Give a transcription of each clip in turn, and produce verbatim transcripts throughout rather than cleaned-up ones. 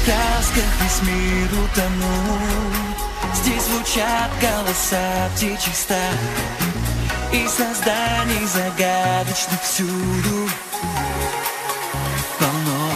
красках весь мир утонул. Здесь звучат голоса птичьих стад и созданий загадочных всюду полно.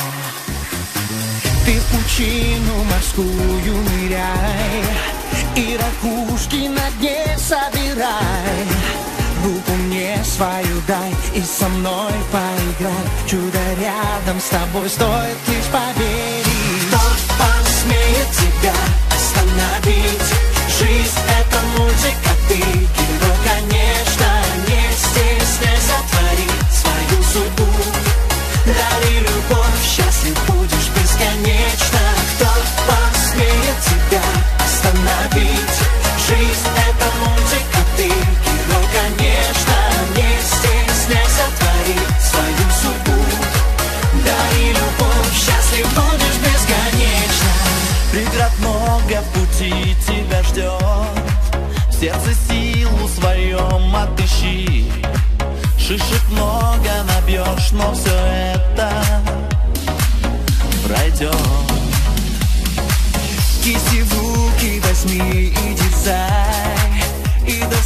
Ты в пучину морскую ныряй и ракушки на дне собирай. Руку мне свою дай и со мной поиграй. Чудо рядом с тобой стоит лишь поверить. Кто посмеет тебя остановить? Жизнь — это мультик, а ты герой, конечно. Не стесняйся творить свою судьбу. Дари любовь, счастлив будешь бесконечно. Кто посмеет тебя остановить? Жизнь — это мультик, а ты герой, конечно. Не стесняйся творить свою судьбу. Дари любовь, счастлив будешь бесконечно. Преград много, в пути тебя ждет. В сердце силу своем отыщи. Шишек много набьешь, но все это пройдет. Кисти в руки возьми и дерзай, и до